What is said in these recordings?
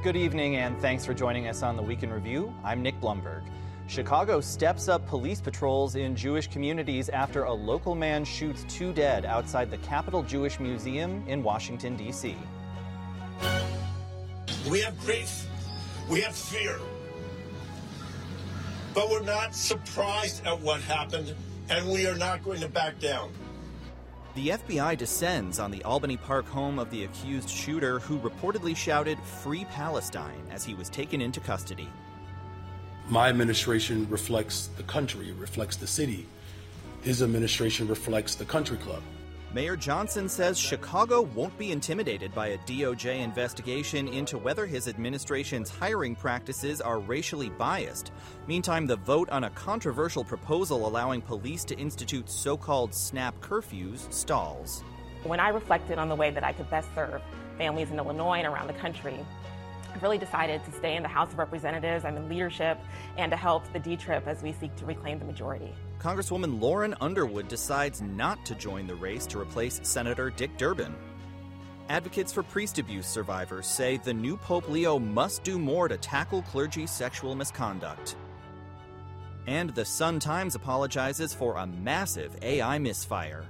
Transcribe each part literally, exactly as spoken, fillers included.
Good evening, and thanks for joining us on the Week in Review. I'm Nick Blumberg. Chicago steps up police patrols in Jewish communities after a local man shoots two dead outside the Capitol Jewish Museum in Washington, D C We have grief. We have fear. But we're not surprised at what happened, and we are not going to back down. The F B I descends on the Albany Park home of the accused shooter who reportedly shouted "Free Palestine" as he was taken into custody. My administration reflects the country, it reflects the city. His administration reflects the country club. Mayor Johnson says Chicago won't be intimidated by a D O J investigation into whether his administration's hiring practices are racially biased. Meantime, the vote on a controversial proposal allowing police to institute so-called snap curfews stalls. When I reflected on the way that I could best serve families in Illinois and around the country, I really decided to stay in the House of Representatives. I'm in leadership, and to help the D-TRIP as we seek to reclaim the majority. Congresswoman Lauren Underwood decides not to join the race to replace Senator Dick Durbin. Advocates for priest abuse survivors say the new Pope Leo must do more to tackle clergy sexual misconduct. And the Sun-Times apologizes for a massive A I misfire.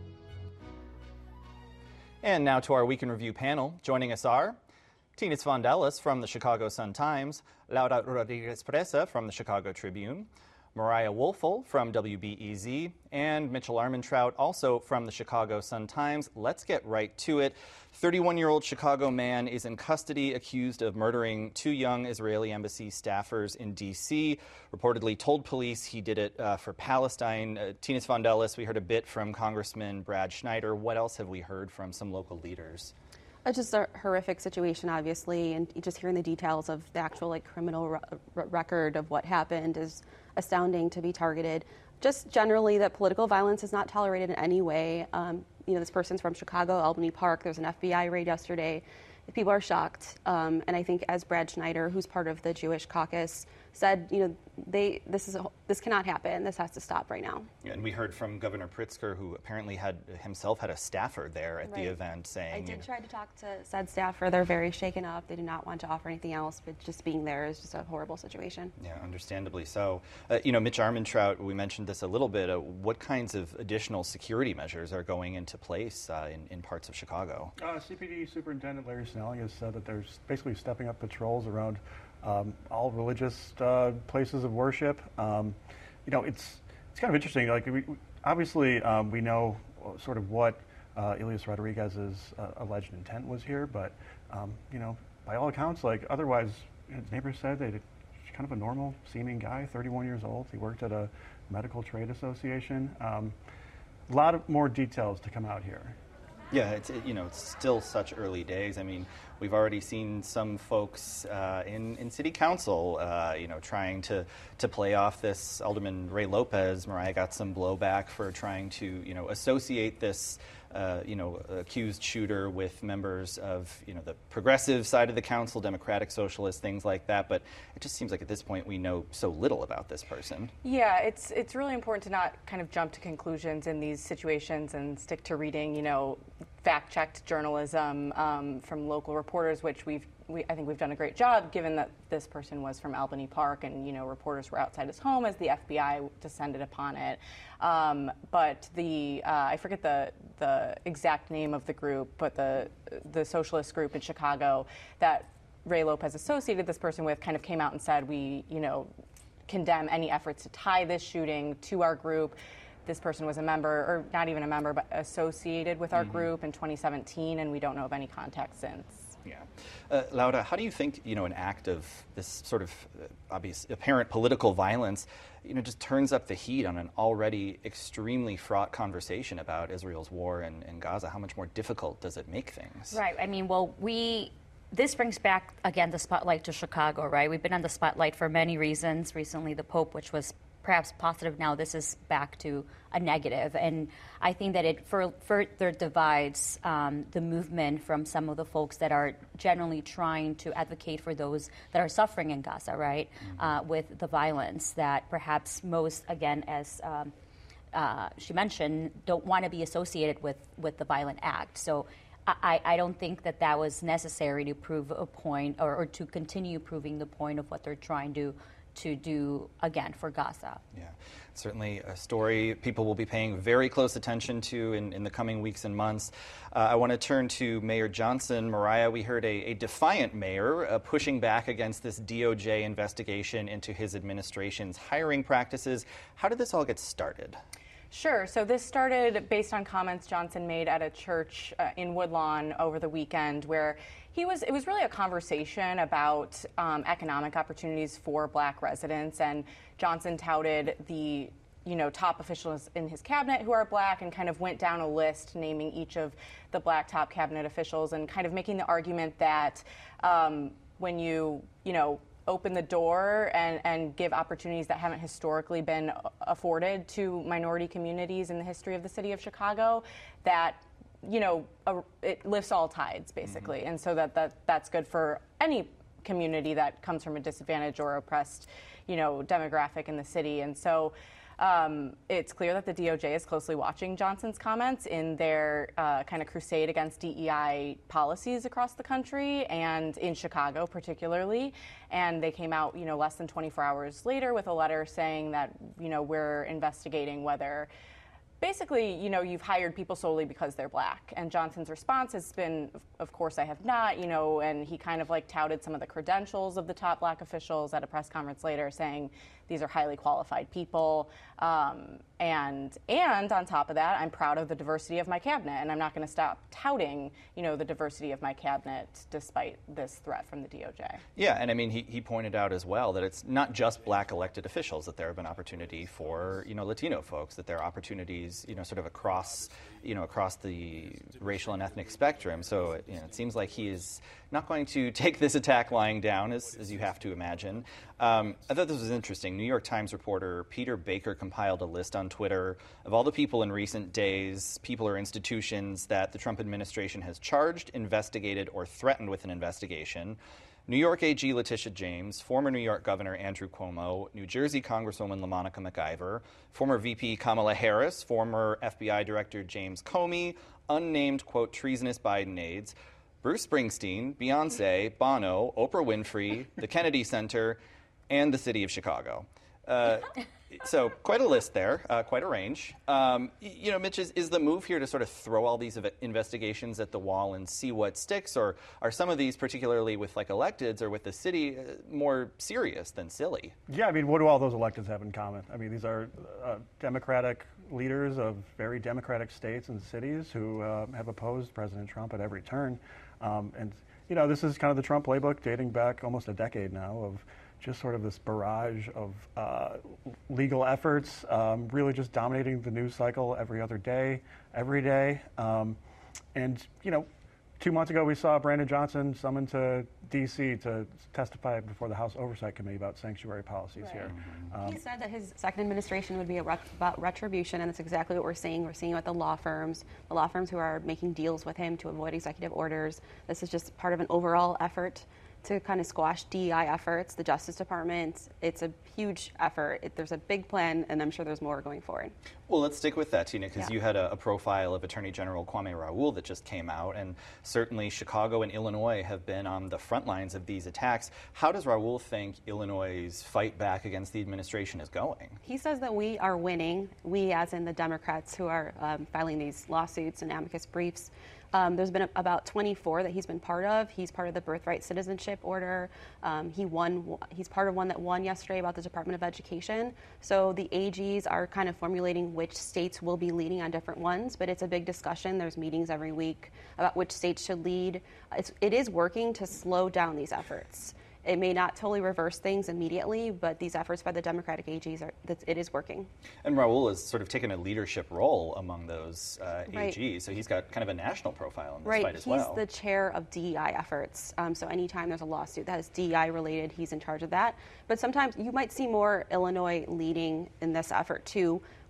And now to our Week in Review panel. Joining us are Tinis Fondelis from the Chicago Sun-Times, Laura Rodriguez-Presa from the Chicago Tribune, Mariah Woelfel from W B E Z, and Mitchell Armentrout, also from the Chicago Sun-Times. Let's get right to it. thirty-one-year-old Chicago man is in custody accused of murdering two young Israeli embassy staffers in D C, reportedly told police he did it uh, for Palestine. Uh, Tinis Fondelis, we heard a bit from Congressman Brad Schneider. What else have we heard from some local leaders? It's just a horrific situation, obviously, and just hearing the details of the actual like criminal re- record of what happened is astounding to be targeted. Just generally that political violence is not tolerated in any way. Um, you know, this person's from Chicago, Albany Park. There's an F B I raid yesterday. People are shocked. Um, and I think as Brad Schneider, who's part of the Jewish caucus, said, you know, they this is a, this cannot happen. This has to stop right now. And we heard from Governor Pritzker, who apparently had himself had a staffer there at right. the event, saying... I did you know, try to talk to said staffer. They're very shaken up. They do not want to offer anything else, but just being there is just a horrible situation. Yeah, understandably so. Uh, you know, Mitch Armentrout, we mentioned this a little bit. Uh, what kinds of additional security measures are going into place uh, in, in parts of Chicago? Uh, C P D Superintendent Larry Snelling has said that there's basically stepping up patrols around Um, all religious uh, places of worship. Um, you know, it's it's kind of interesting. Like, we, obviously, um, we know sort of what uh, Elias Rodriguez's uh, alleged intent was here, but um, you know, by all accounts, like otherwise, his neighbors said that he's kind of a normal-seeming guy, thirty-one years old. He worked at a medical trade association. Um, a lot of more details to come out here. Yeah, it's it, you know it's still such early days. I mean, we've already seen some folks uh, in in city council, uh, you know, trying to to play off this. Alderman Ray Lopez, Mariah got some blowback for trying to you know associate this. Uh, you know, accused shooter with members of, you know, the progressive side of the council, Democratic Socialists, things like that. But it just seems like at this point we know so little about this person. Yeah, it's it's really important to not kind of jump to conclusions in these situations and stick to reading, you know, fact-checked journalism um, from local reporters, which we've we, I think we've done a great job, given that this person was from Albany Park, and you know reporters were outside his home as the F B I descended upon it. Um, but the uh, I forget the the exact name of the group, but the the socialist group in Chicago that Ray Lopez associated this person with kind of came out and said, we you know condemn any efforts to tie this shooting to our group. This person was a member, or not even a member, but associated with our mm-hmm. group in twenty seventeen, and we don't know of any contact since. Yeah. Uh, Laura, how do you think, you know, an act of this sort of uh, obvious, apparent political violence, you know, just turns up the heat on an already extremely fraught conversation about Israel's war in, in Gaza? How much more difficult does it make things? Right. I mean, well, we... This brings back, again, the spotlight to Chicago, right? We've been on the spotlight for many reasons. Recently, the Pope, which was perhaps positive, now this is back to a negative. And I think that it fur- further divides um, the movement from some of the folks that are generally trying to advocate for those that are suffering in Gaza, right, mm-hmm. uh, with the violence that perhaps most, again, as um, uh, she mentioned, don't want to be associated with, with the violent act. So I, I don't think that that was necessary to prove a point or, or to continue proving the point of what they're trying to to do, again, for Gaza. Yeah, certainly a story people will be paying very close attention to in, in the coming weeks and months. Uh, I want to turn to Mayor Johnson. Mariah, we heard a, a defiant mayor uh, pushing back against this D O J investigation into his administration's hiring practices. How did this all get started? Sure. So this started based on comments Johnson made at a church uh, in Woodlawn over the weekend, where he was. It was really a conversation about um, economic opportunities for Black residents, and Johnson touted the you know top officials in his cabinet who are Black, and kind of went down a list naming each of the Black top cabinet officials, and kind of making the argument that um, when you you know. open the door and, and give opportunities that haven't historically been afforded to minority communities in the history of the city of Chicago, that, you know, a, it lifts all tides, basically. Mm-hmm. And so that, that that's good for any community that comes from a disadvantaged or oppressed, you know, demographic in the city. And so Um, it's clear that the D O J is closely watching Johnson's comments in their uh, kind of crusade against D E I policies across the country and in Chicago particularly. And they came out, you know, less than twenty-four hours later with a letter saying that, you know, we're investigating whether basically, you know, you've hired people solely because they're Black. And Johnson's response has been, of course, I have not, you know, and he kind of like touted some of the credentials of the top Black officials at a press conference later, saying these are highly qualified people. Um, and and on top of that, I'm proud of the diversity of my cabinet, and I'm not going to stop touting, you know, the diversity of my cabinet despite this threat from the D O J. Yeah, and I mean, he, he pointed out as well that it's not just Black elected officials, that there have been opportunity for, you know, Latino folks, that there are opportunities, you know, sort of across, you know, across the racial and ethnic spectrum. So, you know, it seems like he is not going to take this attack lying down, as, as you have to imagine. Um, I thought this was interesting. New York Times reporter Peter Baker compiled a list on Twitter of all the people in recent days, people or institutions that the Trump administration has charged, investigated, or threatened with an investigation. New York A G Letitia James, former New York Governor Andrew Cuomo, New Jersey Congresswoman LaMonica McIver, former V P Kamala Harris, former F B I Director James Comey, unnamed, quote, treasonous Biden aides, Bruce Springsteen, Beyonce, Bono, Oprah Winfrey, the Kennedy Center, and the city of Chicago. Uh, so quite a list there, uh, quite a range. Um, you know, Mitch, is, is the move here to sort of throw all these investigations at the wall and see what sticks, or are some of these, particularly with like electeds or with the city, uh, more serious than silly? Yeah, I mean, what do all those electeds have in common? I mean, these are uh, Democratic leaders of very Democratic states and cities who uh, have opposed President Trump at every turn. Um, and, you know, this is kind of the Trump playbook dating back almost a decade now of just sort of this barrage of uh, legal efforts, um, really just dominating the news cycle every other day, every day. Um, and, you know, two months ago we saw Brandon Johnson summoned to D C to testify before the House Oversight Committee about sanctuary policies right. here. Um, Um, he said that his second administration would be a ret- about retribution, and that's exactly what we're seeing. We're seeing it with the law firms, the law firms who are making deals with him to avoid executive orders. This is just part of an overall effort to kind of squash D E I efforts, the Justice Department. It's a huge effort. It, there's a big plan, and I'm sure there's more going forward. Well, let's stick with that, Tina, because yeah. you had a, a profile of Attorney General Kwame Raoul that just came out, and certainly Chicago and Illinois have been on the front lines of these attacks. How does Raoul think Illinois' fight back against the administration is going? He says that we are winning, we as in the Democrats who are um, filing these lawsuits and amicus briefs. Um, there's been a, about twenty-four that he's been part of. He's part of the birthright citizenship order. Um, he won. He's part of one that won yesterday about the Department of Education. So the A Gs are kind of formulating which states will be leading on different ones, but it's a big discussion. There's meetings every week about which states should lead. It's, it is working to slow down these efforts. It may not totally reverse things immediately, but these efforts by the Democratic A Gs, are, it is working. And Raoul has sort of taken a leadership role among those uh, right. A Gs, so he's got kind of a national profile in this right. fight as he's well. He's the chair of D E I efforts, um, so anytime there's a lawsuit that is D E I related, he's in charge of that. But sometimes you might see more Illinois leading in this effort too,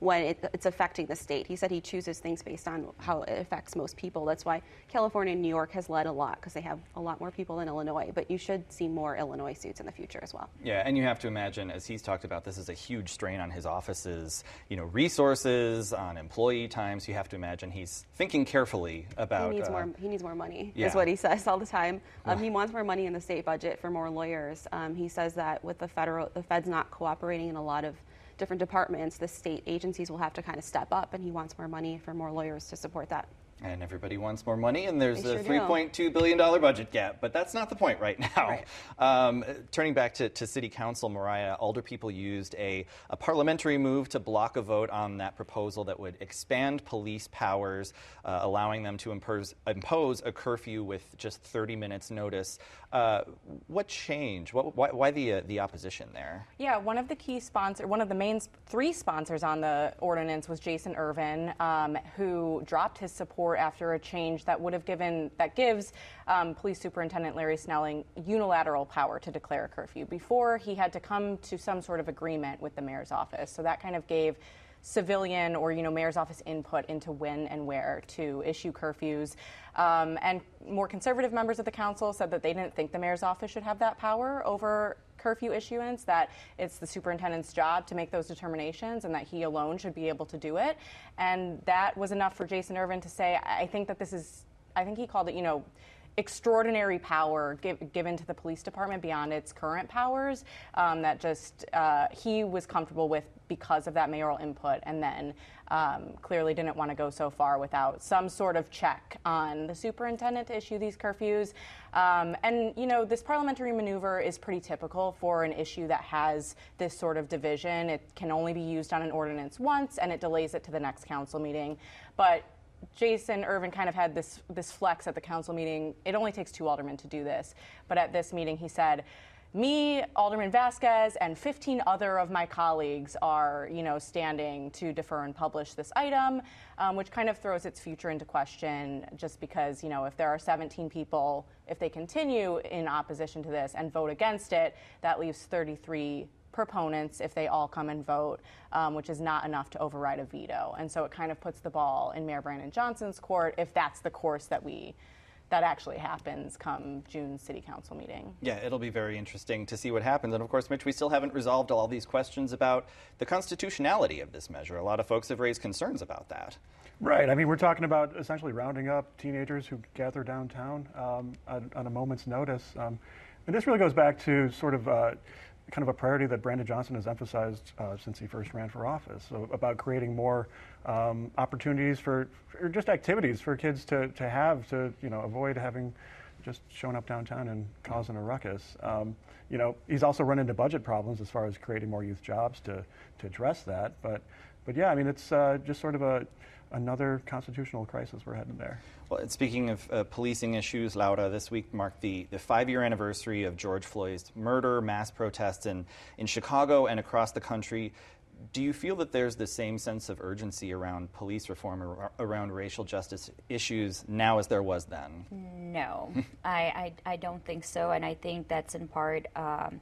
when it, it's affecting the state. He said he chooses things based on how it affects most people. That's why California and New York has led a lot, because they have a lot more people than Illinois. But you should see more Illinois suits in the future as well. Yeah, and you have to imagine, as he's talked about, this is a huge strain on his office's, you know, resources, on employee time. So you have to imagine he's thinking carefully about. He needs uh, more. He needs more money. Yeah. Is what he says all the time. Um, he wants more money in the state budget for more lawyers. Um, he says that with the federal, the Fed's not cooperating in a lot of different departments, the state agencies will have to kind of step up, and he wants more money for more lawyers to support that. And everybody wants more money, and there's They a sure three point two billion dollars budget gap. But that's not the point right now. Right. Um, turning back to, to City Council, Mariah, alderpeople used a, a parliamentary move to block a vote on that proposal that would expand police powers, uh, allowing them to impose, impose a curfew with just thirty minutes notice. Uh, what changed? What, why, why the, uh, the opposition there? Yeah, one of the key sponsors, one of the main sp- three sponsors on the ordinance was Jason Irvin, um, who dropped his support after a change that would have given, that gives um, Police Superintendent Larry Snelling unilateral power to declare a curfew. Before, he had to come to some sort of agreement with the mayor's office. So that kind of gave civilian or, you know, mayor's office input into when and where to issue curfews. Um, and more conservative members of the council said that they didn't think the mayor's office should have that power over curfew issuance, that it's the superintendent's job to make those determinations and that he alone should be able to do it. And that was enough for Jason Irvin to say, I think that this is, I think he called it, you know, extraordinary power give, given to the police department beyond its current powers, um, that just uh, he was comfortable with because of that mayoral input, and then um, clearly didn't want to go so far without some sort of check on the superintendent to issue these curfews. Um, and, you know, this parliamentary maneuver is pretty typical for an issue that has this sort of division. It can only be used on an ordinance once, and it delays it to the next council meeting. But Jason Irvin kind of had this this flex at the council meeting. It only takes two aldermen to do this. But at this meeting, he said, me, Alderman Vasquez, and fifteen other of my colleagues are, you know, standing to defer and publish this item, um, which kind of throws its future into question, just because, you know, if there are seventeen people, if they continue in opposition to this and vote against it, that leaves thirty-three proponents if they all come and vote, um, which is not enough to override a veto. And so it kind of puts the ball in Mayor Brandon Johnson's court if that's the course that we that actually happens come June City Council meeting. Yeah, it'll be very interesting to see what happens. And of course, Mitch, we still haven't resolved all these questions about the constitutionality of this measure. A lot of folks have raised concerns about that. Right. I mean, we're talking about essentially rounding up teenagers who gather downtown um, on, on a moment's notice. Um, and this really goes back to sort of uh, kind of a priority that Brandon Johnson has emphasized uh, since he first ran for office, so about creating more um, opportunities for, or just activities for kids to, to have to, you know, avoid having just showing up downtown and causing a ruckus. Um, you know, he's also run into budget problems as far as creating more youth jobs to, to address that. But, but yeah, I mean, it's uh, just sort of a another constitutional crisis we're heading there. Well, and speaking of uh, policing issues, Laura, this week marked the, the five-year anniversary of George Floyd's murder, mass protests in, in Chicago and across the country. Do you feel that there's the same sense of urgency around police reform or around racial justice issues now as there was then? No, I, I, I don't think so, and I think that's in part um,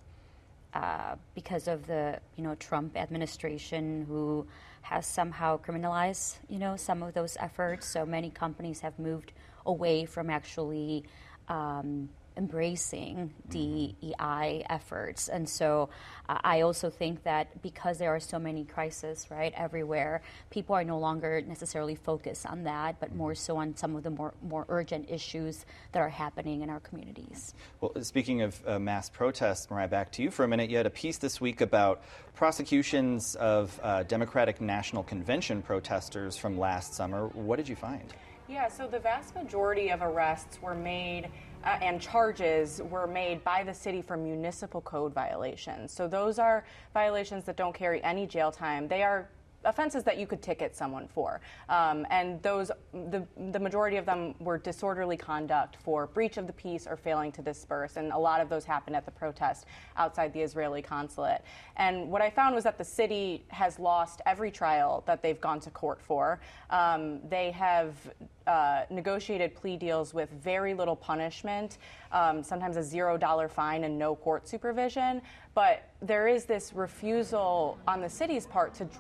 uh, because of the you know Trump administration, who has somehow criminalized you know some of those efforts. So many companies have moved away from actually um, embracing D E I efforts. And so uh, I also think that because there are so many crises, right, everywhere, people are no longer necessarily focused on that, but more so on some of the more, more urgent issues that are happening in our communities. Well, speaking of uh, mass protests, Mariah, back to you for a minute. You had a piece this week about prosecutions of uh, Democratic National Convention protesters from last summer. What did you find? Yeah, so the vast majority of arrests were made Uh, and charges were made by the city for municipal code violations. So those are violations that don't carry any jail time. They are offenses that you could ticket someone for. Um, and those, the, the majority of them were disorderly conduct for breach of the peace or failing to disperse. And a lot of those happened at the protest outside the Israeli consulate. And what I found was that the city has lost every trial that they've gone to court for. Um, they have uh, negotiated plea deals with very little punishment, um, sometimes a zero dollar fine and no court supervision. But there is this refusal on the city's part to drop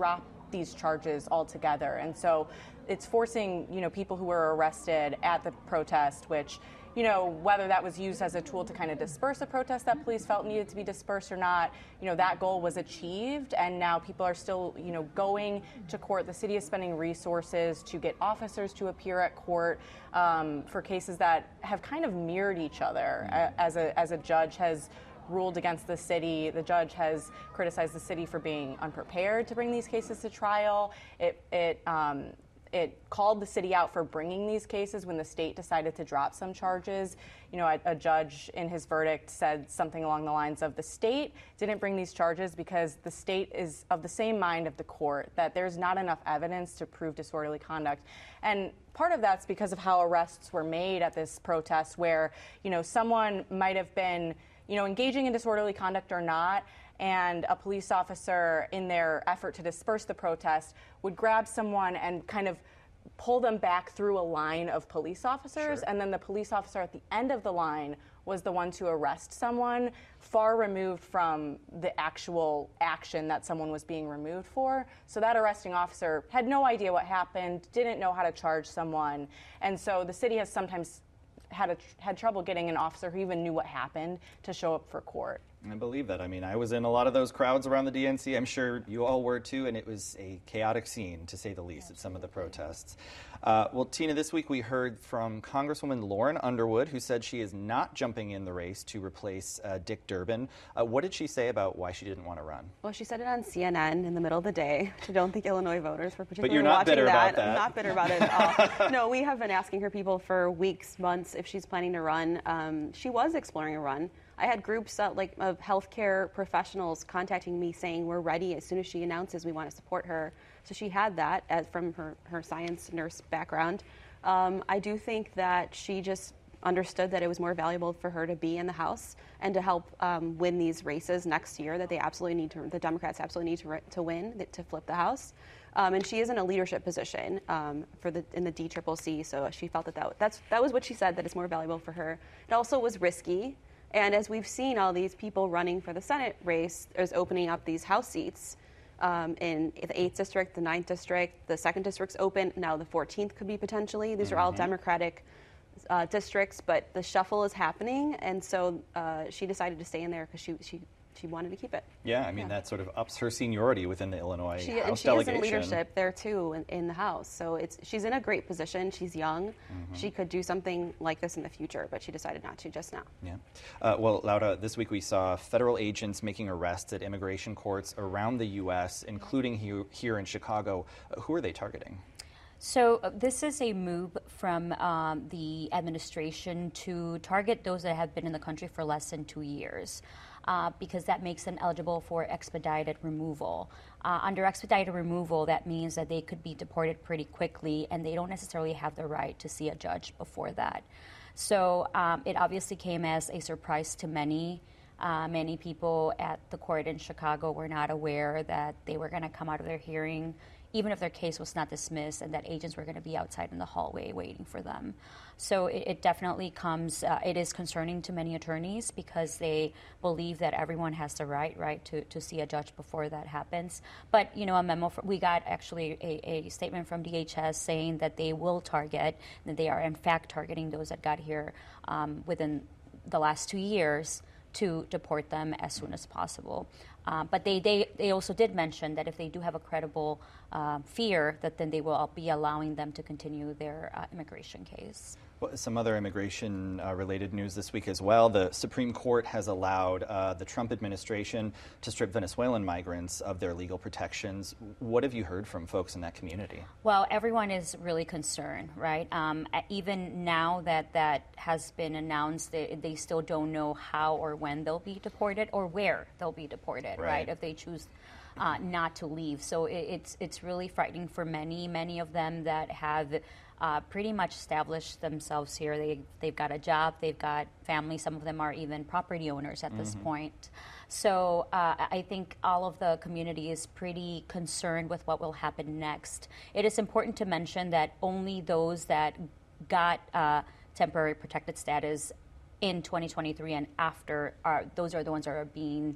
these charges altogether. And so it's forcing, you know, people who were arrested at the protest, which, you know, whether that was used as a tool to kind of disperse a protest that police felt needed to be dispersed or not, you know, that goal was achieved. And now people are still, you know, going to court. The city is spending resources to get officers to appear at court um, for cases that have kind of mirrored each other. As a, as a judge has ruled against the city, the judge has criticized the city for being unprepared to bring these cases to trial. It, it, um, It called the city out for bringing these cases when the state decided to drop some charges. You know, a, a judge in his verdict said something along the lines of the state didn't bring these charges because the state is of the same mind of the court, that there's not enough evidence to prove disorderly conduct. And part of that's because of how arrests were made at this protest where, you know, someone might have been, you know, engaging in disorderly conduct or not, and a police officer, in their effort to disperse the protest, would grab someone and kind of pull them back through a line of police officers, sure. and then the police officer at the end of the line was the one to arrest someone, far removed from the actual action that someone was being removed for. So that arresting officer had no idea what happened, didn't know how to charge someone, and so the city has sometimes had a, had trouble getting an officer who even knew what happened to show up for court. I believe that. I mean, I was in a lot of those crowds around the D N C. I'm sure you all were too, and it was a chaotic scene, to say the least, at some of the protests. Uh, well, Tina, this week we heard from Congresswoman Lauren Underwood, who said she is not jumping in the race to replace uh, Dick Durbin. Uh, what did she say about why she didn't want to run? Well, she said it on C N N in the middle of the day. I don't think Illinois voters were particularly but you're not watching bitter that. About that. I'm not bitter about it at all. No, we have been asking her people for weeks, months, if she's planning to run. Um, she was exploring a run. I had groups uh, like of healthcare professionals contacting me saying we're ready as soon as she announces we want to support her. So she had that as from her, her science nurse background. Um, I do think that she just understood that it was more valuable for her to be in the House and to help um, win these races next year that they absolutely need to, the Democrats absolutely need to, to win to flip the House. Um, and she is in a leadership position um, for the in the D C C C, so she felt that, that that's that was what she said, that it's more valuable for her. It also was risky. And as we've seen, all these people running for the Senate race is opening up these House seats um, in the eighth District, the ninth District, the second District's open. Now the fourteenth could be potentially. These mm-hmm. are all Democratic uh, districts, but the shuffle is happening. And so uh, she decided to stay in there because she, she, she wanted to keep it. Yeah, I mean, yeah. that sort of ups her seniority within the Illinois she, House and she delegation. She is in leadership there, too, in, in the House. So it's she's in a great position. She's young. Mm-hmm. She could do something like this in the future, but she decided not to just now. Yeah. Uh, well, Laura, this week we saw federal agents making arrests at immigration courts around the U S, including here, here in Chicago. Uh, who are they targeting? So uh, this is a move from um, the administration to target those that have been in the country for less than two years. Uh, because that makes them eligible for expedited removal. Uh, under expedited removal, that means that they could be deported pretty quickly, and they don't necessarily have the right to see a judge before that. So um, it obviously came as a surprise to many. Uh, many people at the court in Chicago were not aware that they were going to come out of their hearing, even if their case was not dismissed, and that agents were going to be outside in the hallway waiting for them. So it, it definitely comes, uh, it is concerning to many attorneys because they believe that everyone has the right, right, to, to see a judge before that happens. But, you know, a memo, from, we got actually a, a statement from D H S saying that they will target, that they are in fact targeting those that got here um, within the last two years to deport them as soon as possible. Uh, but they, they, they also did mention that if they do have a credible uh, fear, that then they will be allowing them to continue their uh, immigration case. Well, some other immigration-related uh, news this week as well. The Supreme Court has allowed uh, the Trump administration to strip Venezuelan migrants of their legal protections. What have you heard from folks in that community? Well, everyone is really concerned, right? Um, even now that that has been announced, they, they still don't know how or when they'll be deported or where they'll be deported, right, right if they choose uh, not to leave. So it, it's, it's really frightening for many, many of them that have Uh, pretty much established themselves here. They, they've got a job, they've got family, some of them are even property owners at mm-hmm. this point. So uh, I think all of the community is pretty concerned with what will happen next. It is important to mention that only those that got uh, temporary protected status in twenty twenty-three and after, are those are the ones that are being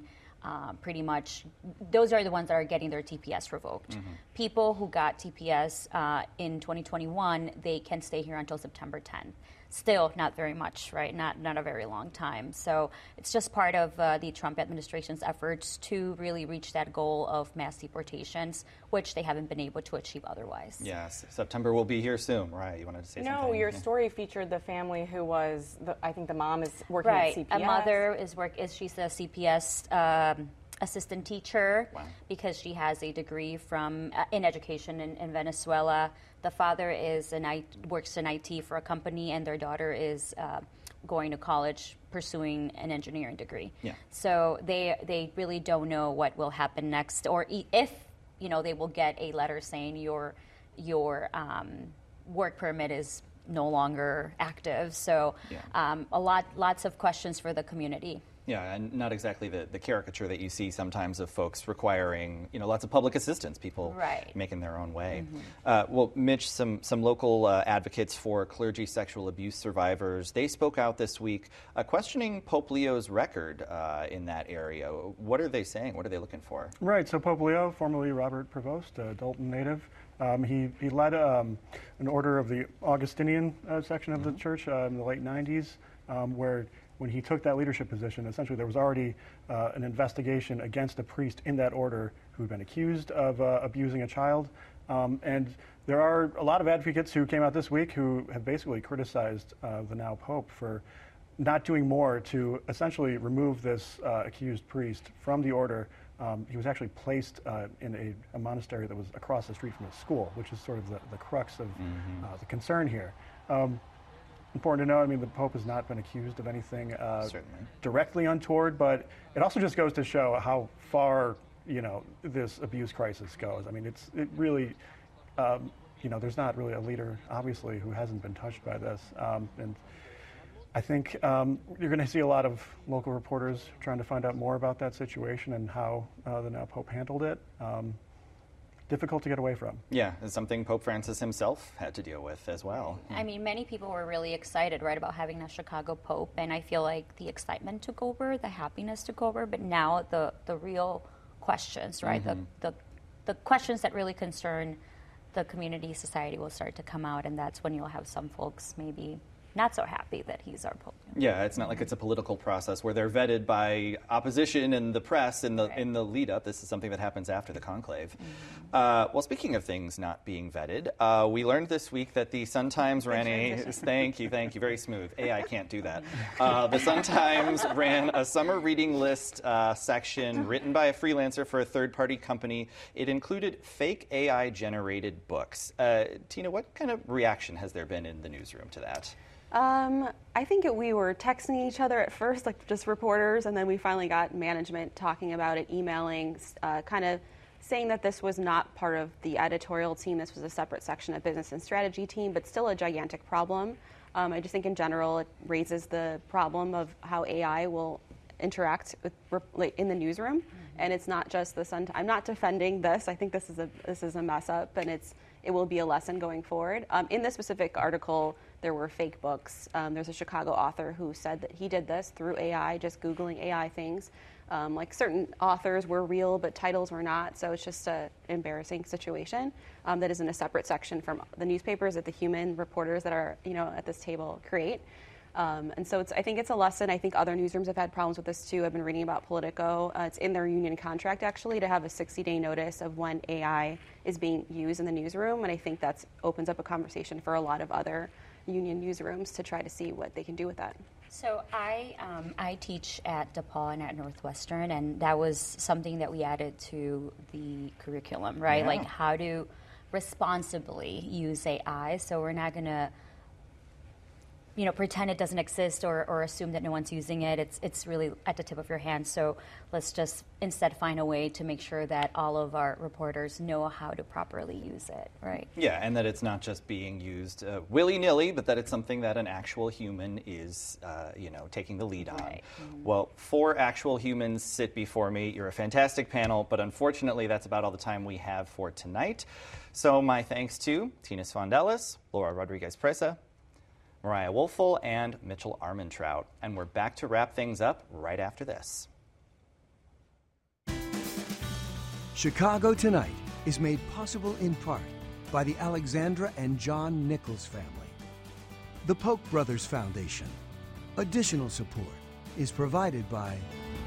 uh, pretty much, those are the ones that are getting their T P S revoked. Mm-hmm. People who got T P S uh, in twenty twenty-one, they can stay here until September tenth. Still not very much, right? Not not a very long time. So it's just part of uh, the Trump administration's efforts to really reach that goal of mass deportations, which they haven't been able to achieve otherwise. Yes, September will be here soon. Right? You wanted to say no, something? No, your yeah. story featured the family who was, the, I think the mom is working right. at C P S. A mother is work is she's a C P S um, assistant teacher wow. because she has a degree from uh, in education in, in Venezuela. The father is an I, works in I T for a company, and their daughter is uh, going to college pursuing an engineering degree. Yeah. So they they really don't know what will happen next, or e- if you know they will get a letter saying your your um, work permit is no longer active. So yeah. um, a lot lots of questions for the community. Yeah, and not exactly the, the caricature that you see sometimes of folks requiring, you know, lots of public assistance, people right. making their own way. Mm-hmm. Uh, well, Mitch, some, some local uh, advocates for clergy sexual abuse survivors, they spoke out this week uh, questioning Pope Leo's record uh, in that area. What are they saying? What are they looking for? Right, so Pope Leo, formerly Robert Prevost, a Dalton native, um, he, he led um, an order of the Augustinian uh, section of mm-hmm. the church uh, in the late nineties, um, where when he took that leadership position, essentially there was already uh, an investigation against a priest in that order who had been accused of uh, abusing a child. Um, and there are a lot of advocates who came out this week who have basically criticized uh, the now Pope for not doing more to essentially remove this uh, accused priest from the order. Um, he was actually placed uh, in a, a monastery that was across the street from his school, which is sort of the, the crux of mm-hmm. uh, the concern here. Um, Important to know, I mean, the Pope has not been accused of anything uh, directly untoward, but it also just goes to show how far, you know, this abuse crisis goes. I mean, it's it really, um, you know, there's not really a leader, obviously, who hasn't been touched by this. Um, and I think um, you're going to see a lot of local reporters trying to find out more about that situation and how uh, the now Pope handled it. Um, difficult to get away from. Yeah, it's something Pope Francis himself had to deal with as well. I mean, many people were really excited, right, about having a Chicago Pope, and I feel like the excitement took over, the happiness took over, but now the, the real questions, right, mm-hmm. the, the the questions that really concern the community, society will start to come out, and that's when you'll have some folks maybe not so happy that he's our Pope. Yeah, it's not like it's a political process where they're vetted by opposition and the press in the right. in the lead up. This is something that happens after the conclave. Mm-hmm. Uh, well, speaking of things not being vetted, uh, we learned this week that the Sun-Times ran a thank you, thank you, very smooth. A I can't do that. Uh, the Sun-Times ran a summer reading list uh, section written by a freelancer for a third-party company. It included fake A I generated books. Uh, Tina, what kind of reaction has there been in the newsroom to that? Um, I think it, we were texting each other at first, like just reporters, and then we finally got management talking about it, emailing, uh, kind of saying that this was not part of the editorial team. This was a separate section of business and strategy team, but still a gigantic problem. Um, I just think in general it raises the problem of how A I will interact with like, in the newsroom, mm-hmm. and it's not just the Sun. I'm not defending this. I think this is a this is a mess up, and it's it will be a lesson going forward. Um, in this specific article, there were fake books. Um, there's a Chicago author who said that he did this through A I, just Googling A I things. Um, like certain authors were real, but titles were not. So it's just an embarrassing situation um, that is in a separate section from the newspapers that the human reporters that are, you know, at this table create. Um, and so it's, I think it's a lesson. I think other newsrooms have had problems with this too. I've been reading about Politico. Uh, it's in their union contract actually to have a sixty-day notice of when A I is being used in the newsroom, and I think that opens up a conversation for a lot of other union newsrooms to try to see what they can do with that. So I um, I teach at DePaul and at Northwestern, and that was something that we added to the curriculum, right? Yeah. Like how to responsibly use A I. So we're not going to, you know, pretend it doesn't exist or, or assume that no one's using it. It's it's really at the tip of your hand. So let's just instead find a way to make sure that all of our reporters know how to properly use it, right? Yeah, and that it's not just being used uh, willy-nilly, but that it's something that an actual human is, uh, you know, taking the lead on. Right. Mm-hmm. Well, four actual humans sit before me. You're a fantastic panel, but unfortunately that's about all the time we have for tonight. So my thanks to Tina Sfondelis, Laura Rodriguez-Presa, Mariah Wolfel, and Mitchell Armentrout. And we're back to wrap things up right after this. Chicago Tonight is made possible in part by the Alexandra and John Nichols family. The Polk Brothers Foundation. Additional support is provided by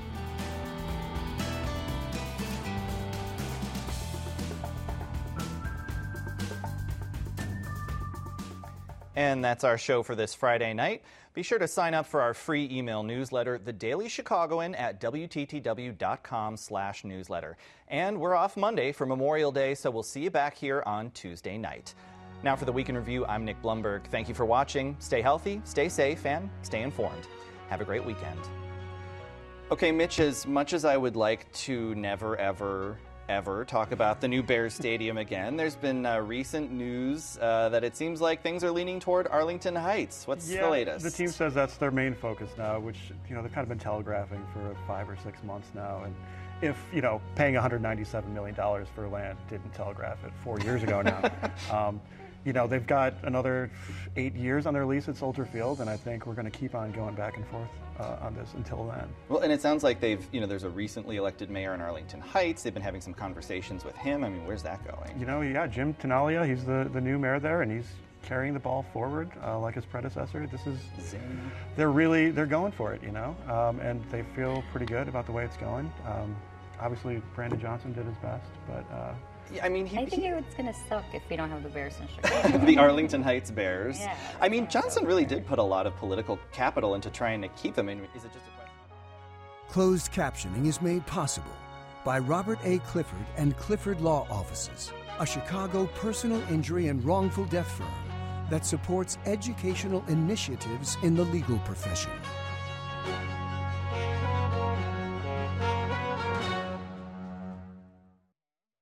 And that's our show for this Friday night. Be sure to sign up for our free email newsletter, The Daily Chicagoan, at W T T W dot com slash newsletter. And we're off Monday for Memorial Day, so we'll see you back here on Tuesday night. Now for the Week in Review, I'm Nick Blumberg. Thank you for watching. Stay healthy, stay safe, and stay informed. Have a great weekend. Okay, Mitch, as much as I would like to never, ever, ever talk about the new Bears Stadium again, there's been uh, recent news uh, that it seems like things are leaning toward Arlington Heights. What's yeah, the latest? The team says that's their main focus now, which, you know, they've kind of been telegraphing for five or six months now. And if, you know, paying one hundred ninety-seven million dollars for land didn't telegraph it four years ago now, um, you know, they've got another eight years on their lease at Soldier Field, and I think we're going to keep on going back and forth uh, on this until then. Well, and it sounds like they've, you know, there's a recently elected mayor in Arlington Heights. They've been having some conversations with him. I mean, where's that going? You know, yeah, Jim Tenalia, he's the, the new mayor there, and he's carrying the ball forward uh, like his predecessor. This is, Zing. they're really, they're going for it, you know, um, and they feel pretty good about the way it's going. Um, obviously, Brandon Johnson did his best, but... Uh, Yeah, I mean, he, I think he, it's going to suck if we don't have the Bears in Chicago. the Arlington Heights Bears. Yeah. I mean, Johnson really did put a lot of political capital into trying to keep them. I mean, is it just a question? Closed captioning is made possible by Robert A. Clifford and Clifford Law Offices, a Chicago personal injury and wrongful death firm that supports educational initiatives in the legal profession.